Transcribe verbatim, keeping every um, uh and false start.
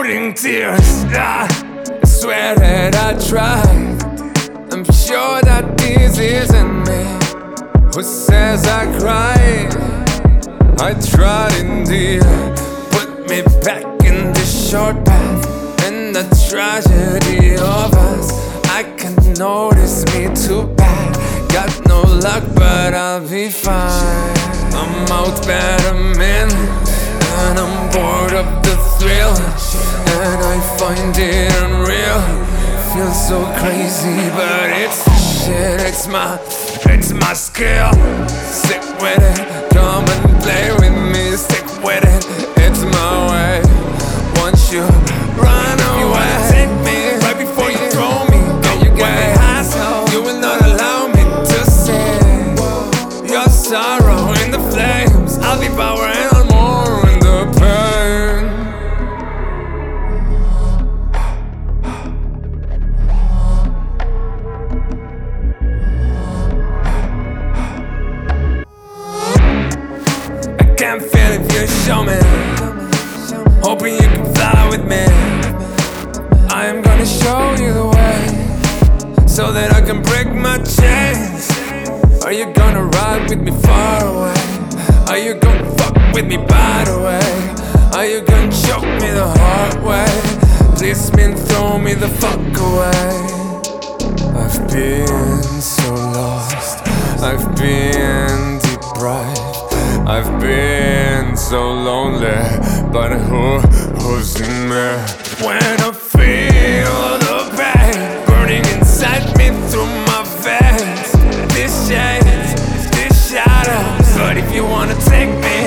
holding tears. I swear that I tried. I'm sure that this isn't me. Who says I cried? I tried indeed. Put me back in this short path, and the tragedy of us. I can't notice me too bad. Got no luck, but I'll be fine. I'm out battling, and I'm bored of the thrill, and I find it unreal. Feels so crazy, but it's shit. It's my, it's my skill. Stick with it, come and play with me. Stick with it, it's my way. Once you run away, you wanna take me right before you throw me away. You will not allow me to see your sorrow in the flames. I'll devour and I'll mourn in the pain. I can't feel if you show me. Hoping you can fly with me. I am gonna show you the way, so that I can break my chains. Are you gonna ride with me far away? Are you gonna fuck with me by the way? Are you gonna choke me the hard way? Please me and throw me the fuck away. I've been so lost, I've been deprived, I've been so lonely, but who, who's in me? When I feel the pain burning inside me through my veins, this shades, this shadows. But if you wanna take me